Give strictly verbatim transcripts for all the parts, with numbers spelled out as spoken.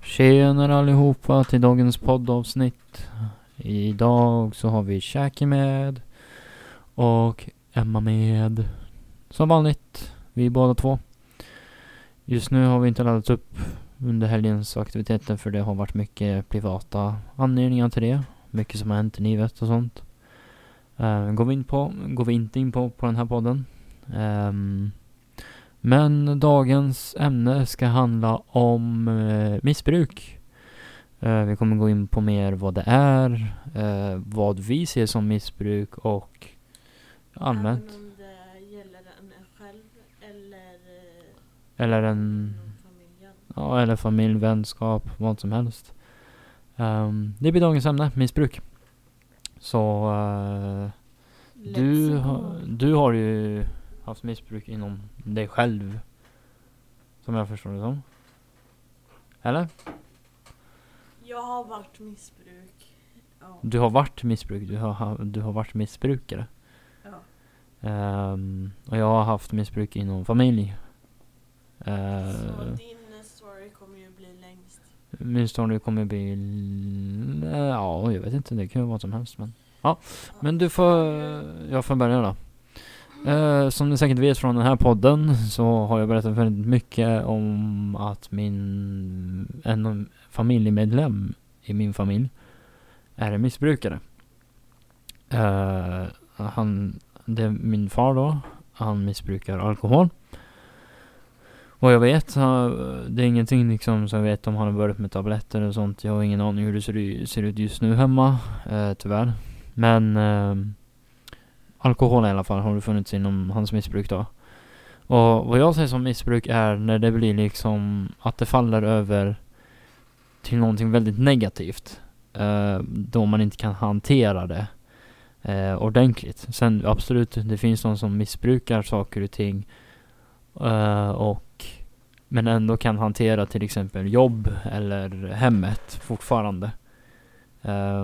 Tjenare allihopa till dagens poddavsnitt. Idag så har vi Shaki med och Emma med. Som vanligt, vi båda två. Just nu har vi inte laddat upp under helgens aktiviteter för det har varit mycket privata anledningar till det. Mycket som har hänt i livet och sånt. Uh, går vi in på, går vi inte in på på den här podden. Um, Men dagens ämne ska handla om eh, missbruk. Eh, vi kommer gå in på mer vad det är, eh, vad vi ser som missbruk och allmänt. Även om det gäller en själv eller, eller en familjen. Ja, eller familj, vänskap, vad som helst. Um, det blir dagens ämne, missbruk. Så uh, du, ha, du har ju haft missbruk inom dig själv, som jag förstår det som. Eller? Jag har varit missbruk. Ja. Du har varit missbruk, du har, du har varit missbrukare. Ja. Um, och jag har haft missbruk inom familj. Uh, Så din story kommer ju bli längst. Min story kommer bli... Uh, ja, jag vet inte, det kan ju vara vad som helst. Men, ja. Ja. Men du får... Jag får börja då. Uh, som ni säkert vet från den här podden så har jag berättat väldigt mycket om att min en familjemedlem i min familj är en missbrukare. Uh, han, det är min far då, han missbrukar alkohol. Och jag vet, uh, det är ingenting liksom som jag vet om han har börjat med tabletter och sånt. Jag har ingen aning hur det ser, ser ut just nu hemma, uh, tyvärr. Men... Uh, alkohol i alla fall har det funnits inom hans missbruk då. Och vad jag ser som missbruk är när det blir liksom att det faller över till någonting väldigt negativt. Eh, då man inte kan hantera det eh, ordentligt. Sen absolut, det finns någon som missbrukar saker och ting. Eh, och men ändå kan hantera till exempel jobb eller hemmet fortfarande. Eh,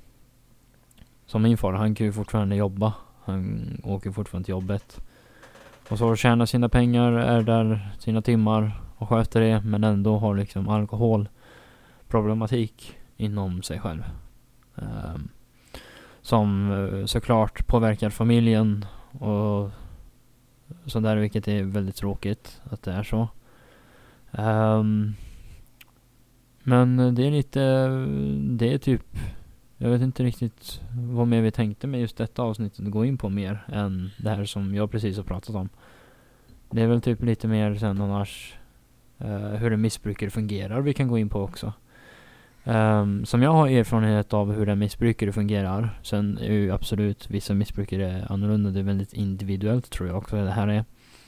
som min far, han kan ju fortfarande jobba. Han åker fortfarande till jobbet. Och så tjänar sina pengar, är där sina timmar och sköter det. Men ändå har liksom alkoholproblematik inom sig själv. Um, som uh, såklart påverkar familjen. Och sådär, vilket är väldigt tråkigt att det är så. Um, men det är lite, det är typ... Jag vet inte riktigt vad mer vi tänkte med just detta avsnittet att gå in på mer än det här som jag precis har pratat om. Det är väl typ lite mer sen annars uh, hur en missbrukare fungerar vi kan gå in på också. Um, som jag har erfarenhet av hur en missbrukare fungerar. Sen är ju absolut vissa missbrukare annorlunda. Det är väldigt individuellt tror jag också det här är.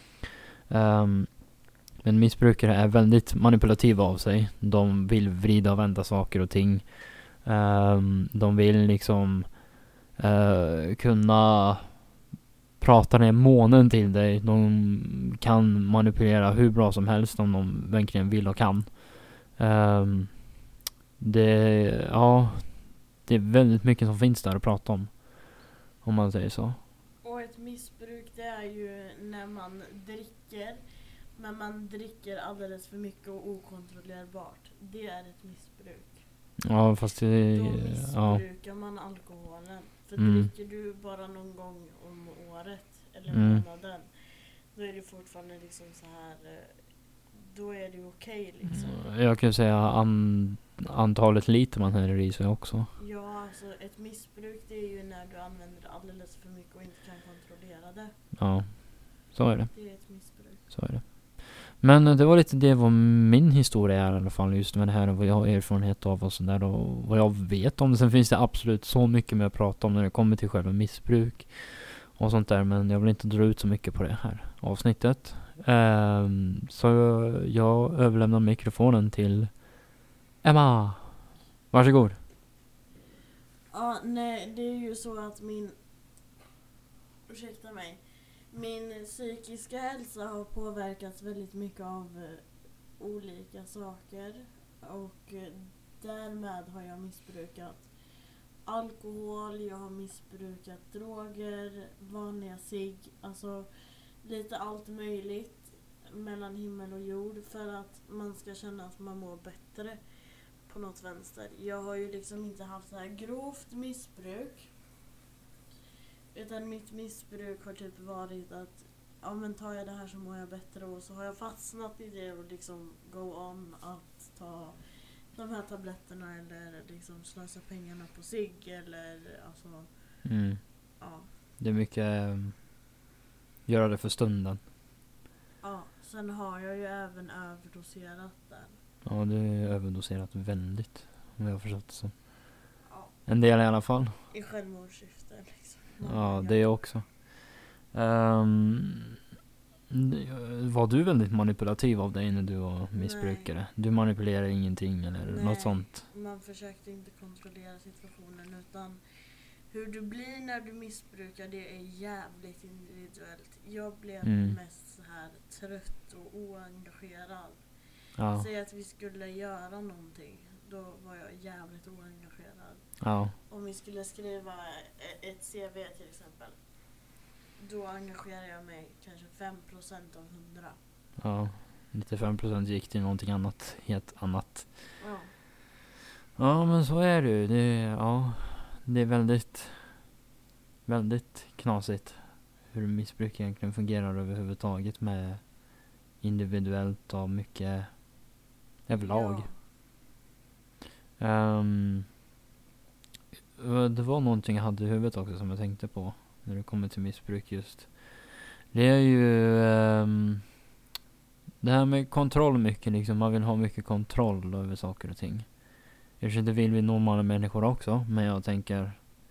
Um, men missbrukare är väldigt manipulativa av sig. De vill vrida och vända saker och ting. Um, de vill liksom uh, kunna prata ner månen till dig. De kan manipulera hur bra som helst om de verkligen vill och kan. Um, det, ja, det är väldigt mycket som finns där att prata om. Om man säger så. Och ett missbruk det är ju när man dricker. Men man dricker alldeles för mycket och okontrollerbart. Det är ett missbruk. Ja, fast det... Då missbrukar ja. man alkoholen. För Mm. dricker du bara någon gång om året eller Mm. månaden, då är det fortfarande liksom så här. Då är det okej liksom. Jag kan säga an, antalet liter man häller i sig också. Ja, alltså ett missbruk det är ju när du använder det alldeles för mycket och inte kan kontrollera det. Ja, så är det. Det är ett missbruk. Så är det. Men det var lite det vad min historia är i alla fall just med det här och vad jag har erfarenhet av och sådär och vad jag vet om det. Sen finns det absolut så mycket mer att prata om när det kommer till själva missbruk och sånt där, men jag vill inte dra ut så mycket på det här avsnittet. Um, så jag överlämnar mikrofonen till Emma. Varsågod. Ja, nej, det är ju så att min ursäkta mig min psykiska hälsa har påverkats väldigt mycket av uh, olika saker och uh, därmed har jag missbrukat alkohol, jag har missbrukat droger, vanliga cigg, alltså lite allt möjligt mellan himmel och jord för att man ska känna att man mår bättre. på något vänster. Jag har ju liksom inte haft så här grovt missbruk. Utan mitt missbruk har typ varit att ja, men tar jag det här så mår jag bättre, och så har jag fastnat i det och liksom go on att ta de här tabletterna eller liksom slösa pengarna på sig eller alltså Mm. ja. Det är mycket um, göra det för stunden. Ja, sen har jag ju även överdoserat där. Ja, det är överdoserat väldigt, om jag har förstått det så. Ja, En del i alla fall. i självmordssyfte liksom. Ja, det är också. Um, var du väldigt manipulativ av dig när du var missbrukare? Nej. Du manipulerar ingenting eller Nej, något sånt? Man försökte inte kontrollera situationen, utan hur du blir när du missbrukar, det är jävligt individuellt. Jag blev Mm. mest så här trött och oengagerad. Ja, Säg att vi skulle göra någonting, då var jag jävligt oengagerad. ja, Om vi skulle skriva e- ett C V till exempel, då engagerar jag mig kanske fem procent av hundra. ja. nittiofem procent gick till någonting annat, helt annat. Ja. Ja, men så är det ju. Det är, ja, det är väldigt, väldigt knasigt hur missbruk egentligen fungerar överhuvudtaget med individuellt och mycket överlag. Ja. Ehm, det var någonting jag hade i huvudet också som jag tänkte på när det kommer till missbruk just. Det är ju ehm, det här med kontroll mycket liksom. Man vill ha mycket kontroll över saker och ting. Kanske det vill vi normala människor också, men jag tänker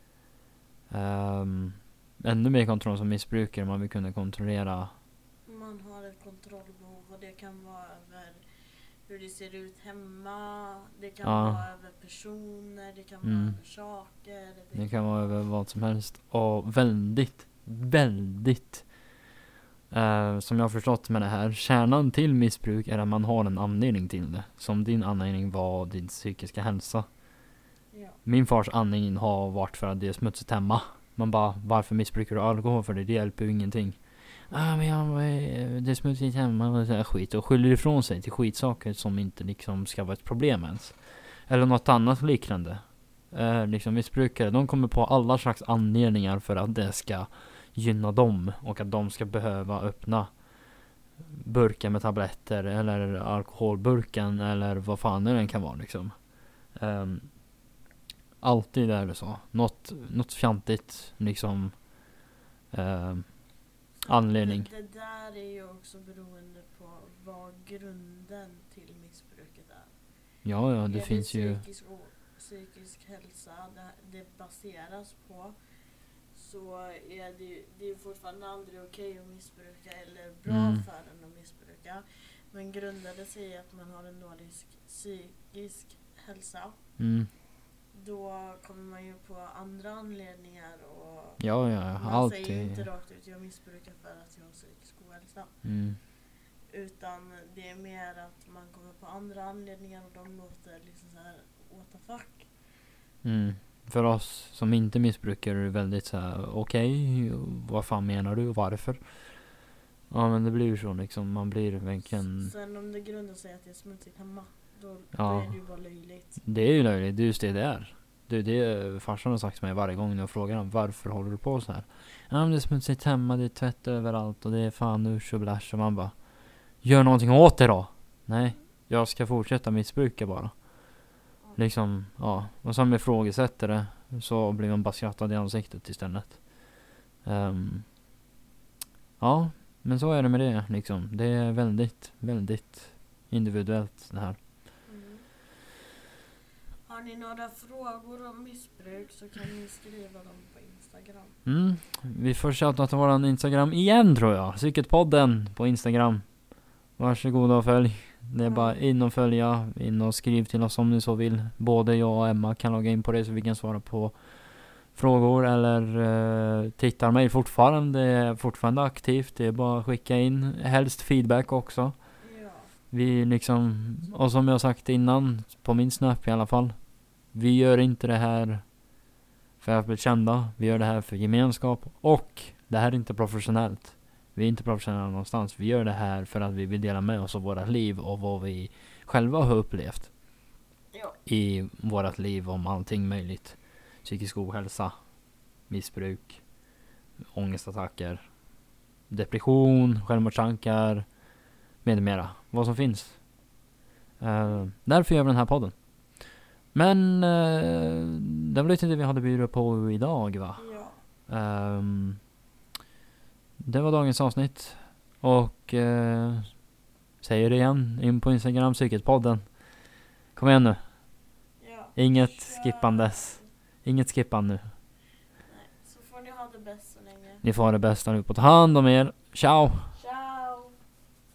um, ännu mer kontroll som missbrukare. Man vill kunna kontrollera. Man har ett kontrollbehov, och det kan vara över hur det ser ut hemma, det kan Ja. vara över personer, det kan vara Mm. över saker. Det kan vara över vad som helst. Och väldigt, väldigt uh, som jag har förstått med det här, kärnan till missbruk är att man har en anledning till det. Som din anledning var din psykiska hälsa. Ja. Min fars anledning har varit för att det är smutsigt hemma. Man bara, varför missbrukar du alkohol? För det, det hjälper ju ingenting. Ah, men jag, det är smutsigt hemma och så här skit. Och skyller ifrån sig till skitsaker som inte liksom ska vara ett problem ens. Eller något annat liknande. Eh, liksom missbrukare, de kommer på alla slags anledningar för att det ska gynna dem. Och att de ska behöva öppna burkar med tabletter eller alkoholburken eller vad fan det än kan vara liksom. Um, alltid är det så. Något, något fjantigt liksom um, anledning. Det, det där är ju också beroende på vad grunden till missbruket är. Ja, ja, det är finns det ju. psykisk, och, psykisk hälsa det, det baseras på, så är det ju det är fortfarande aldrig okej att missbruka eller bra Mm. för en att missbruka. Men grundar det sig i att man har en dålig psykisk hälsa, Mm. då kommer man ju på andra anledningar, och Ja, ja, man säger alltid. inte rakt ut jag missbrukar för att jag har psykisk ohälsa. Mm. Utan det är mer att man kommer på andra anledningar, och de låter liksom så här what the fuck. Mm. För oss som inte missbrukar är det väldigt så här: okej, vad fan menar du och varför? Ja, men det blir ju så liksom. Man blir verkligen. Sen om det grundar sig att det är smutsigt hemma, då, då Ja. är det ju bara löjligt. Det är ju löjligt, det är just det det är. Det är det farsan har sagt till mig varje gång när jag frågar honom varför håller du på så här. Ja, men det är smutsigt hemma, det är tvätt överallt och det är fan usch och blasch, och man bara, gör någonting åt det då. Nej, jag ska fortsätta missbruka bara. Liksom, ja. Och som jag ifrågasätter det, så blir man bara skrattad i ansiktet istället. Um, ja, men så är det med det liksom. Det är väldigt, väldigt individuellt det här. Mm. Har ni några frågor om missbruk så kan ni skriva dem på Instagram. Mm. Vi får shouta till våran Instagram igen tror jag. Psyketpodden på Instagram. Varsågoda och följ. Det är bara in och följa. In och skriv till oss om ni så vill. Både jag och Emma kan logga in på det så vi kan svara på frågor. Eller uh, tittar mig fortfarande. Det är fortfarande aktivt. Det är bara att skicka in. Helst feedback också. Ja. Vi liksom, och som jag sagt innan, på min snap i alla fall. Vi gör inte det här för att bli kända. Vi gör det här för gemenskap. Och det här är inte professionellt. Vi är inte professionella någonstans. Vi gör det här för att vi vill dela med oss av våra liv och vad vi själva har upplevt. Ja. i vårat liv om allting möjligt. Psykisk ohälsa, missbruk, ångestattacker, depression, självmordstankar med mera. Vad som finns. Uh, därför gör vi den här podden. Men uh, det var lite det vi hade bjudit på idag, va? Ja. Um, det var dagens avsnitt. Och uh, säger det igen, in på Instagram, Psyketpodden. Kom igen nu. Ja. Inget Kör. skippandes. Inget skippande nu. Nej, så får ni ha det bäst så länge. Ni får ha det bästa nu på. Ta hand om er. Ciao!